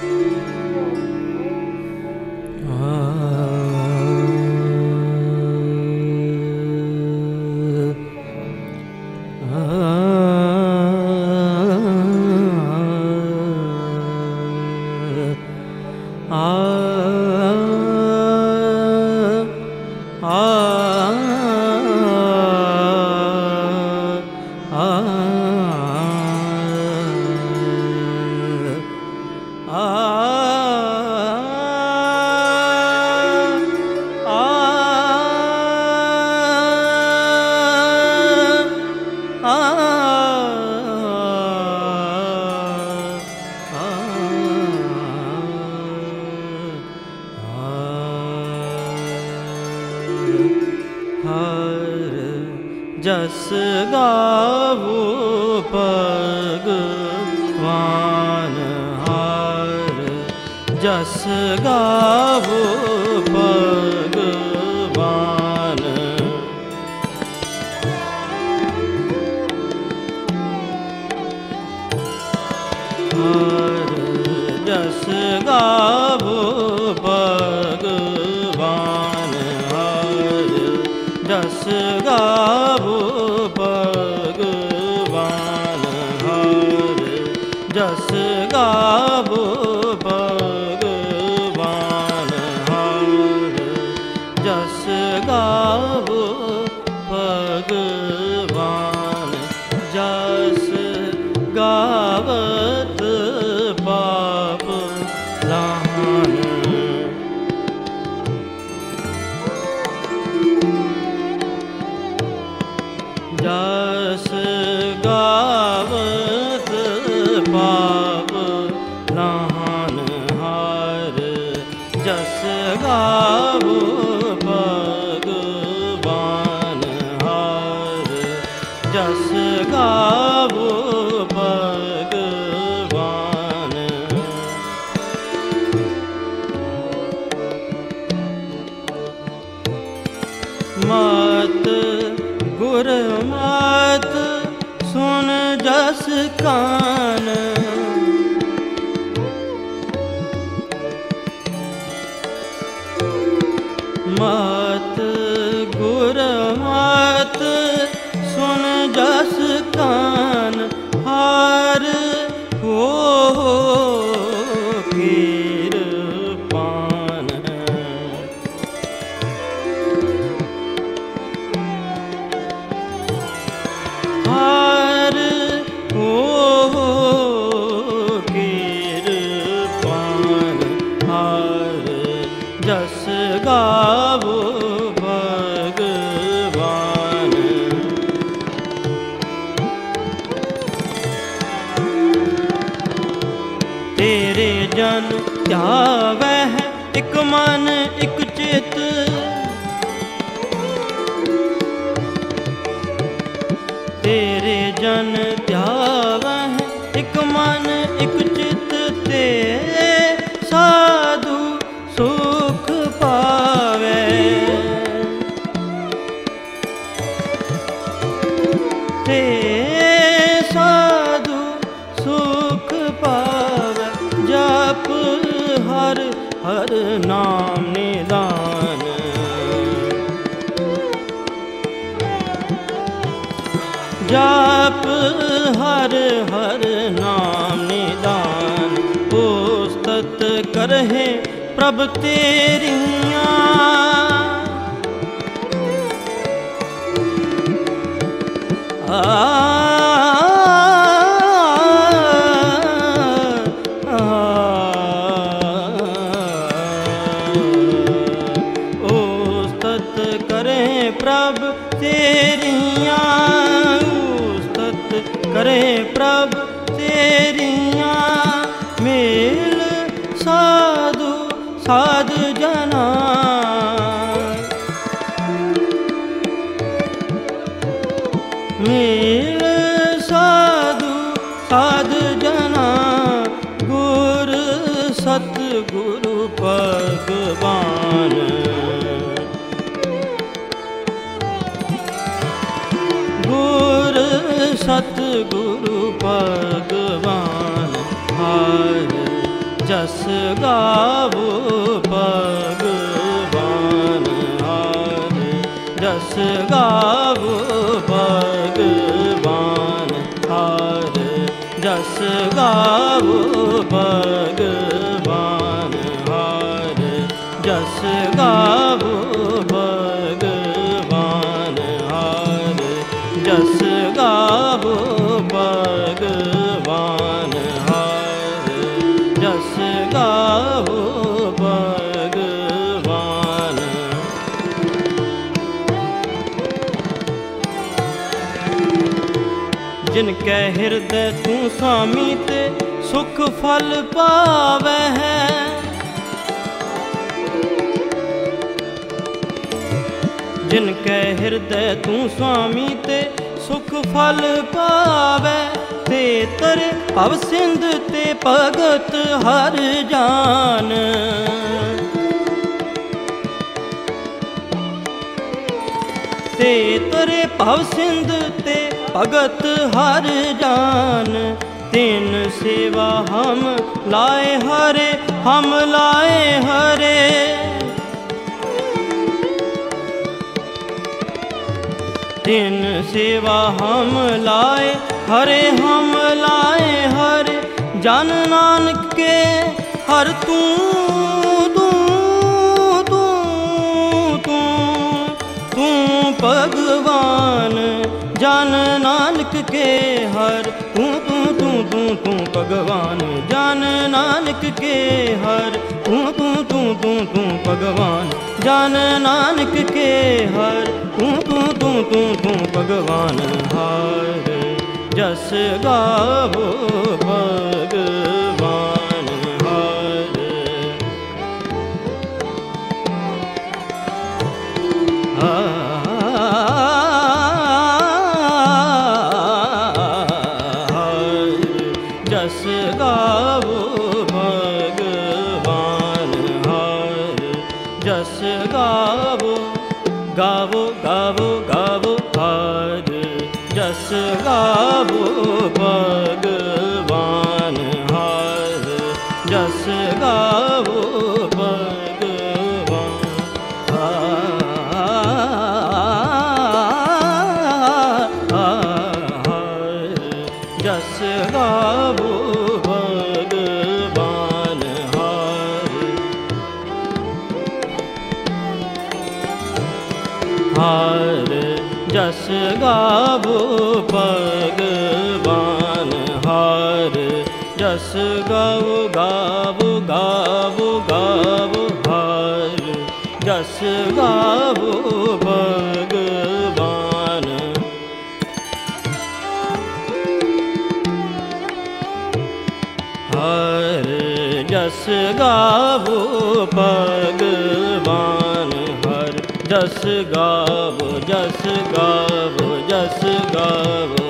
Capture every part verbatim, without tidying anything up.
जस गावो भगवान हार, जस गावो भगवान। हार जस गावो भगवान हार, जस गावो भगवान हार, जस गावो भगवान हार, जस गावो भगवान। जस गावत पाप लान, जस गावत पाप लान हार, जस गावो भगवान हार, जस गावो भगवान। मत गुर मत सुन जस कान, मत गुर मत सुन जस कान हार, हो कीर पान। हार हो कीर पान हार, जस गावो भगवान। तेरे जन ध्यावै इक मन इक चित, तेरे जन ध्यावै इक मन इक चित, ते साधु सुख पावे। ते साधु सुख पावे, जप हर हर नाम निदान। जप हर हर नाम निदान, उस्तत करहे प्रभ तेरिया। आ उस्तत करहे प्रभ तेरिया, उस्तत करे प्रभ तेरिया। मेल साधु साध जना, मेल साधु साध जना। गुर सतगुरु भगवान, गुर सतगुरु भगवान हार, जस गावो भगवान हारे, जस गावो भगवान हारे, जस गावो भगवान हारे, जस गावो भगवान हारे, जस गावो भगवान हारे, जस गावो भगवान। जिनके हृदय तू स्वामी ते सुख फल पावे है, जिनके हृदय तू स्वामी ते सुख फल पावे, ते तरे भव सिंध ते भगत हर जान, ते तरे भव सिंध ते भगत हर जान। तीन सेवा हम लाए हरे, हम लाए हरे, तीन सेवा हम लाए हरे, हम लाए हरे। जन नानक के हर तू तू तू तू तू भगवान, जन नानक के हर तू तू तू तू तू भगवान, जन नानक के हर तू तू तू तू तू भगवान, जन नानक के हर तू तू तू तू तू भगवान हारे। जस गावो भगवान हारे, जस गावो भगवान हारे, जस गावो गावो गावो गावो हारे, जस गावो भगवान हारे, जस गावो भगवान हारे, जस गावो भगवान हारे, हारे जस गावो भगवान हारे, जस गावो गावो गावो गावो हारे, जस गावो भगवान हारे, जस गावो भगवान हारे, जस गावो जस गावो जस गावो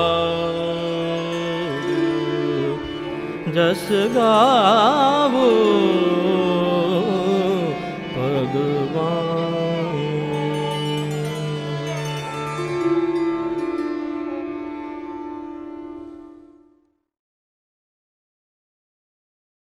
हारे, जस गावो भगवान।